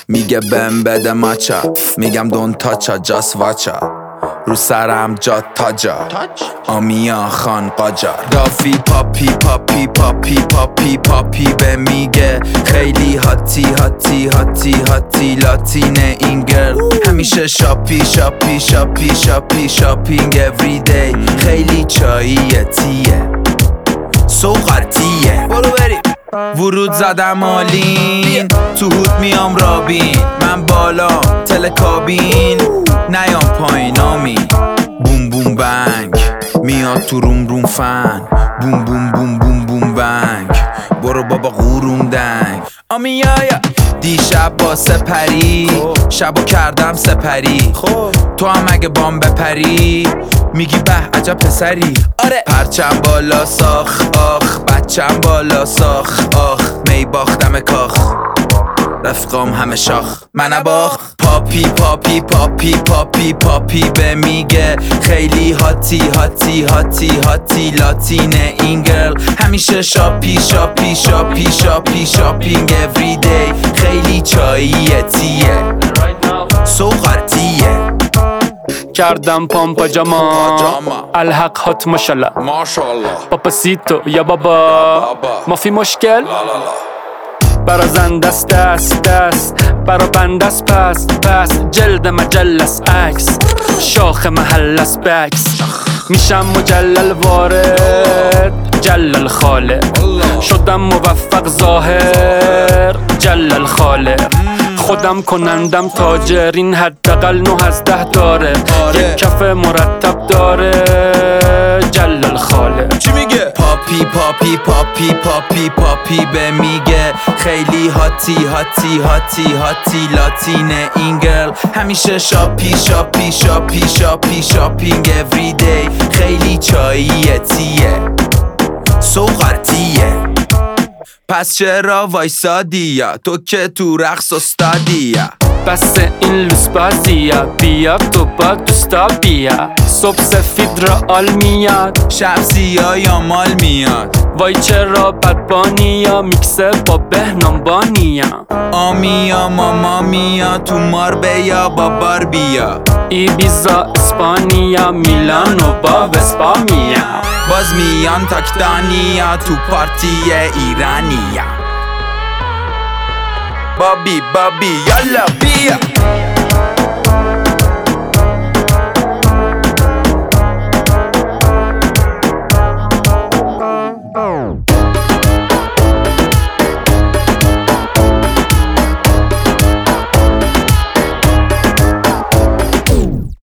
میگه بهم بده ماچا، میگم دون تاچا جاس واچا، رو سرم جا تاجا آمیا خان قاجار. دافی پاپی پاپی پاپی پاپی پاپی به میگه خیلی هاتی هاتی هاتی هاتی لاتینه این گرل. همیشه شاپی شاپی شاپی شاپی شاپینگ everyday. خیلی چاییه تیه سوغرتیه. برو بریم. ورود زدم آلین، تو هود میام رابین، من بالا تلکابین نیام پایینامی. بوم بوم بنگ میاد تو روم روم فن، بوم بوم بوم بوم بوم بنگ. برو بابا غورون دنگ آمیایا. دیشب با سپری شبو کردم سپری، تو هم اگه بام بپری میگی به عجب پسری. آره پرچم بالا ساخ آخ، بچم بالا ساخ آخ، می باختم کاخ، رفقام همه شاخ من باخ. پاپی پاپی پاپی پاپی پاپی به میگه خیلی هاتی هاتی هاتی هاتی لاتینه این گرل. همیشه شاپی شاپی شاپی شاپی شاپینگ everyday. خیلی چاییه تیه سوغرتیه. کردم پامپا جاما الحق هات ماشالله پاپاسیتو یا بابا ما فی مشکل برا زندست دست دست برا بندست پس پس جلد مجلس عکس شاخ محلس بکس. میشم مجلل وارد جلل خالق، شدم موفق ظاهر جلل خالق. خودم کنندم تاجر، این حداقل 9 از 10 داره. یک کف مرتب داره جلل خالق. چی میگه؟ پاپی پاپی پاپی پاپی پاپی به میگه خیلی هاتی هاتی هاتی هاتی لاتینه این گرل. همیشه شاپی شاپی شاپی شاپی شاپینگ everyday. خیلی چاییه تیه سوغرتیه. پس چرا وایسادی یا تو که تو رقص استادی؟ بس این لوس بازیه بیا تو با دوستا بیا. صبح سفید را آل میاد، شب سیاه یا مال میاد. وای چرا بدبانیا میکسه با بهنام بانیا. آمیا ماما میا تو ماربیا با باربیا. ایبیزا اسپانیا میلانو با وسپامیا. باز میان تاکتانیا تو پارتی ایرانیا. بابی بابی یالا بیا.